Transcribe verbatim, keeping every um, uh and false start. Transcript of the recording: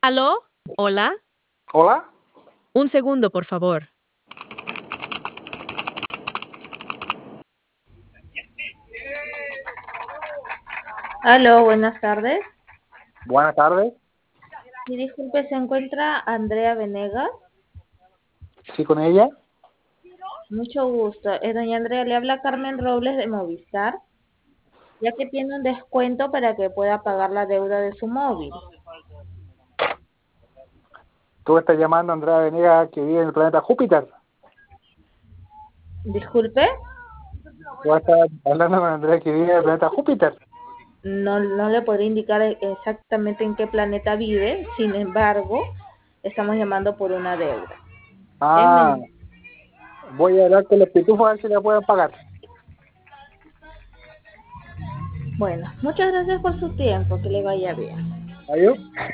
¿Aló? ¿Hola? ¿Hola? Un segundo, por favor. Aló, buenas tardes. Buenas tardes. Y disculpe, ¿se encuentra Andrea Venegas? ¿Sí con ella? Mucho gusto. Eh, doña Andrea, le habla Carmen Robles de Movistar, ya que tiene un descuento para que pueda pagar la deuda de su móvil. Tú estás llamando a Andrea Venegas, que vive en el planeta Júpiter. Disculpe, Tú estás hablando con Andrea, que vive en el planeta Júpiter. no, no le podría indicar exactamente en qué planeta vive, sin embargo, estamos llamando por una deuda. Es Ah, men- voy a hablar con los pitufos a ver si la pueden pagar. Bueno, muchas gracias por su tiempo, que le vaya bien. ¿Adiós?